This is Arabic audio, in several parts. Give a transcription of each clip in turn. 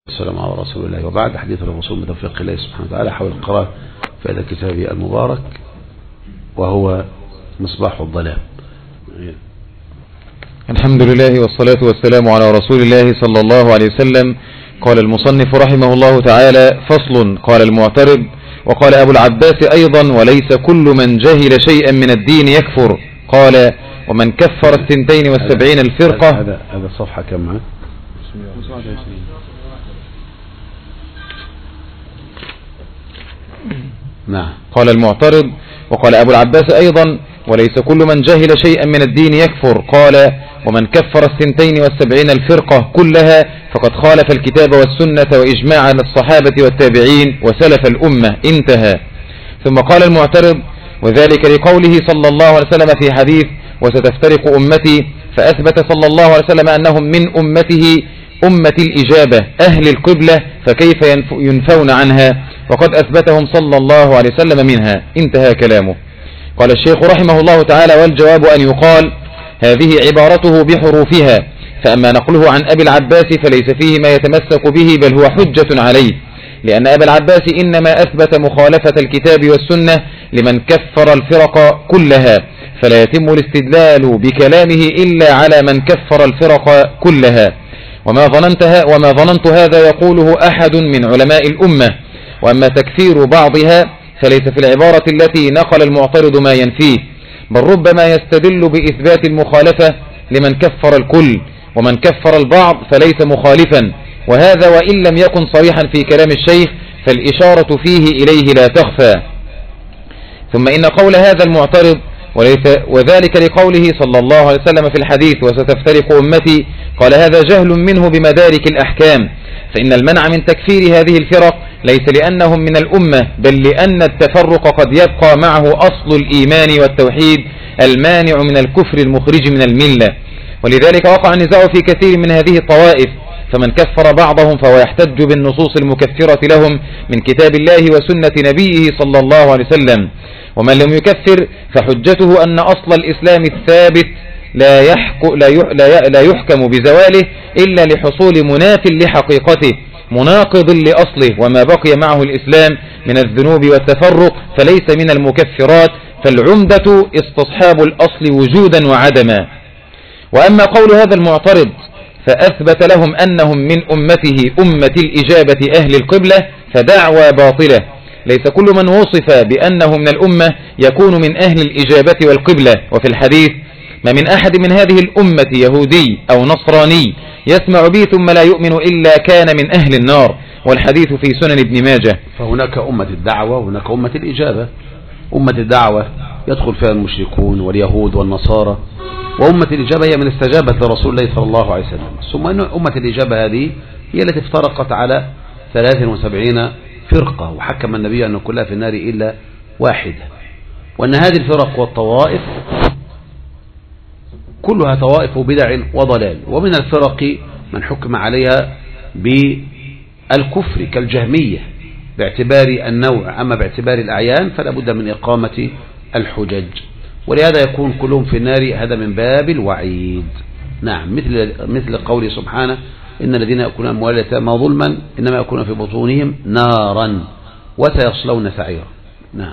والسلام على رسول الله. وبعد حديث الرسول بتوفيق الله سبحانه وتعالى حول القراءة في هذا الكتاب المبارك وهو مصباح الظلام. الحمد لله والصلاة والسلام على رسول الله صلى الله عليه وسلم. قال المصنف رحمه الله تعالى: فصل. قال المعترض: وقال أبو العباس أيضا: وليس كل من جهل شيئا من الدين يكفر. قال: ومن كفر 72 الفرقة. هذا الصفحة كم معه؟ نعم. قال المعترض: وقال أبو العباس أيضا: وليس كل من جهل شيئا من الدين يكفر. قال: ومن كفر 72 الفرقة كلها فقد خالف الكتاب والسنة وإجماع الصحابة والتابعين وسلف الأمة. انتهى. ثم قال المعترض: وذلك لقوله صلى الله عليه وسلم في حديث: وستفترق أمتي، فأثبت صلى الله عليه وسلم أنهم من أمته أمة الإجابة أهل القبلة، فكيف ينفون عنها وقد أثبتهم صلى الله عليه وسلم منها. انتهى كلامه. قال الشيخ رحمه الله تعالى: والجواب أن يقال هذه عبارته بحروفها، فأما نقله عن أبي العباس فليس فيه ما يتمسك به، بل هو حجة عليه، لأن أبا العباس إنما أثبت مخالفة الكتاب والسنة لمن كفر الفرق كلها، فلا يتم الاستدلال بكلامه إلا على من كفر الفرق كلها. وما ظننت هذا يقوله أحد من علماء الأمة. وأما تكفير بعضها فليس في العبارة التي نقل المعترض ما ينفيه، بل ربما يستدل بإثبات المخالفة لمن كفر الكل، ومن كفر البعض فليس مخالفا، وهذا وإن لم يكن صريحا في كلام الشيخ فالإشارة فيه إليه لا تخفى. ثم إن قول هذا المعترض: وذلك لقوله صلى الله عليه وسلم في الحديث: وستفترق أمتي، قال هذا جهل منه بمدارك الأحكام، فإن المنع من تكفير هذه الفرق ليس لأنهم من الأمة، بل لأن التفرق قد يبقى معه أصل الإيمان والتوحيد المانع من الكفر المخرج من الملة. ولذلك وقع النزاع في كثير من هذه الطوائف، فمن كفر بعضهم فهو يحتج بالنصوص المكفرة لهم من كتاب الله وسنة نبيه صلى الله عليه وسلم. ومن لم يكفر فحجته أن أصل الإسلام الثابت لا يحكم بزواله إلا لحصول مناف لحقيقته مناقض لأصله، وما بقي معه الإسلام من الذنوب والتفرق فليس من المكفرات، فالعمدة استصحاب الأصل وجودا وعدما. وأما قول هذا المعترض فأثبت لهم أنهم من أمته أمة الإجابة أهل القبلة فدعوى باطلة. ليس كل من وصف بأنه من الأمة يكون من أهل الإجابة والقبلة. وفي الحديث: ما من أحد من هذه الأمة يهودي أو نصراني يسمع بي ثم لا يؤمن إلا كان من أهل النار. والحديث في سنن ابن ماجه. فهناك أمة الدعوة وهناك أمة الإجابة. أمة الدعوة يدخل فيها المشركون واليهود والنصارى، وأمة الإجابة هي من استجابت لرسول الله صلى الله عليه وسلم. ثم أن أمة الإجابة هذه هي التي افترقت على 73 فرقة، وحكم النبي أن كلها في النار إلا واحدة، وأن هذه الفرق والطوائف كلها طوائف بدع وضلال. ومن الفرق من حكم عليها بالكفر كالجهمية باعتبار النوع، أما باعتبار الأعيان فلا بد من إقامة الحجج، ولهذا يكون كلهم في النار. هذا من باب الوعيد. نعم، مثل قوله سبحانه: إن الذين يأكلون أموال اليتامى ظلما إنما يأكلون في بطونهم نارا وسيصلون سعيرا. نعم.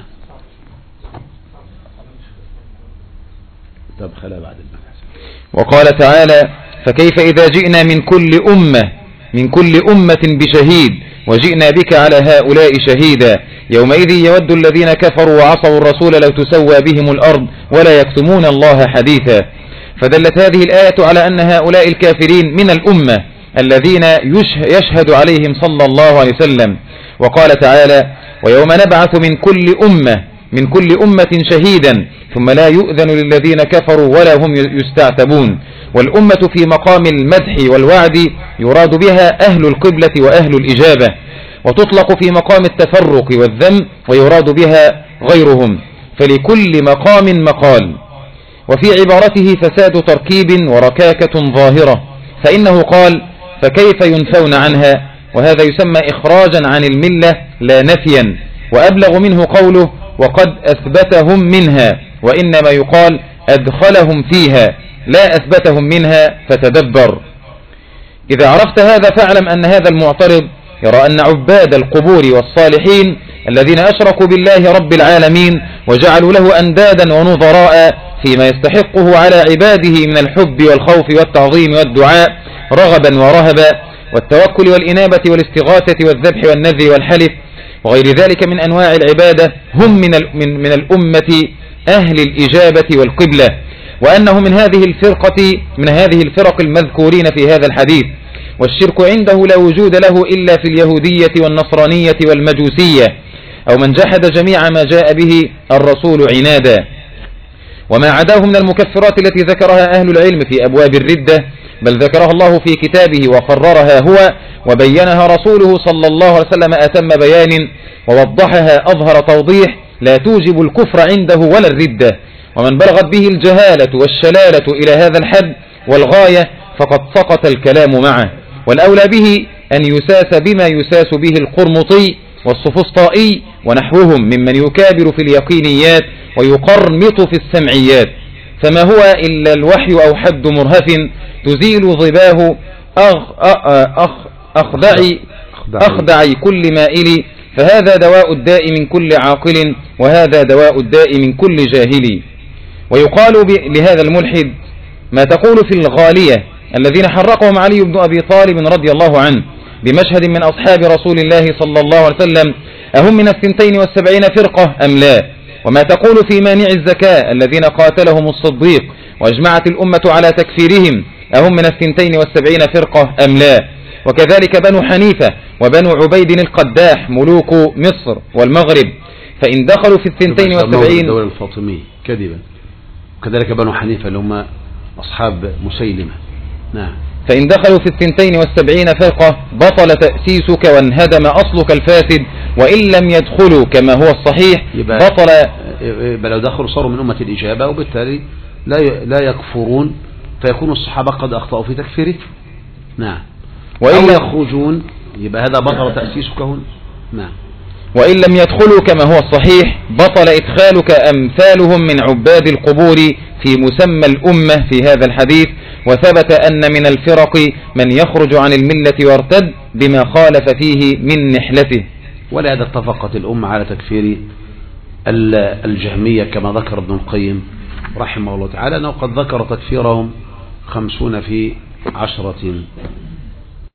طب خلا بعد المبحث. وقال تعالى: فكيف إذا جئنا من كل أمة بشهيد وجئنا بك على هؤلاء شهيدا يومئذ يود الذين كفروا وعصوا الرسول لو تسوى بهم الأرض ولا يكتمون الله حديثا. فدلت هذه الآية على أن هؤلاء الكافرين من الأمة الذين يشهد عليهم صلى الله عليه وسلم. وقال تعالى: ويوم نبعث من كل أمة شهيدا ثم لا يؤذن للذين كفروا ولا هم يستعتبون. والأمة في مقام المدح والوعد يراد بها أهل القبلة وأهل الإجابة، وتطلق في مقام التفرق والذم ويراد بها غيرهم، فلكل مقام مقال. وفي عبارته فساد تركيب وركاكة ظاهرة، فإنه قال: فكيف ينفون عنها، وهذا يسمى إخراجا عن الملة لا نفيا. وأبلغ منه قوله: وقد أثبتهم منها، وإنما يقال أدخلهم فيها لا أثبتهم منها، فتدبر. إذا عرفت هذا فاعلم أن هذا المعترض يرى أن عباد القبور والصالحين الذين أشركوا بالله رب العالمين وجعلوا له أندادا ونظراء فيما يستحقه على عباده من الحب والخوف والتعظيم والدعاء رغبا ورهبا والتوكل والإنابة والاستغاثة والذبح والنذر والحلف وغير ذلك من أنواع العبادة هم من الأمة أهل الإجابة والقبلة، وأنه من هذه الفرق المذكورين في هذا الحديث. والشرك عنده لا وجود له إلا في اليهودية والنصرانية والمجوسية، أو من جحد جميع ما جاء به الرسول عنادا. وما عداه من المكفرات التي ذكرها أهل العلم في أبواب الردة بل ذكرها الله في كتابه وقررها هو وبينها رسوله صلى الله عليه وسلم أتم بيان ووضحها أظهر توضيح، لا توجب الكفر عنده ولا الردة. ومن بلغت به الجهالة والشلالة إلى هذا الحد والغاية فقد سقط الكلام معه. والأولى به أن يساس بما يساس به القرمطي والسفسطائي ونحوهم ممن يكابر في اليقينيات ويقرمط في السمعيات، فما هو إلا الوحي أو حد مرهف تزيل ظباه أخدع كل مائل، فهذا دواء الداء من كل عاقل وهذا دواء الداء من كل جاهل. ويقال لهذا الملحد ما تقول في الغالية الذين حرقهم علي بن أبي طالب رضي الله عنه بمشهد من أصحاب رسول الله صلى الله عليه وسلم، أهم من 72 فرقة أم لا؟ وما تقول في مانع الزكاة الذين قاتلهم الصديق وأجمعت الأمة على تكفيرهم، أهم من 72 فرقة أم لا؟ وكذلك بنو حنيفة وبنو عبيد القداح ملوك مصر والمغرب، فإن دخلوا في 72 الدولة الفاطمية كذبا، وكذلك بنو حنيفة اللي هم أصحاب مسيلمة. نعم. فإن دخلوا في 72 فرقة بطل تأسيسك وانهدم أصلك الفاسد، وإن لم يدخلوا كما هو الصحيح بطل. لو دخلوا صاروا من أمة الإجابة وبالتالي لا يكفرون، فيكون الصحابة قد أخطأوا في تكفيره. نعم. وإن يخرجون يبقى هذا بطل تأسيسك هنا. نعم. وإن لم يدخلوا كما هو الصحيح بطل إدخالك أمثالهم من عباد القبور في مسمى الأمة في هذا الحديث. وثبت أن من الفرق من يخرج عن الملة وارتد بما خالف فيه من نحلته. ولهذا اتفقت الأمة على تكفير الجهمية كما ذكر ابن القيم رحمه الله تعالى، أنه قد ذكر تكفيرهم 50 في 10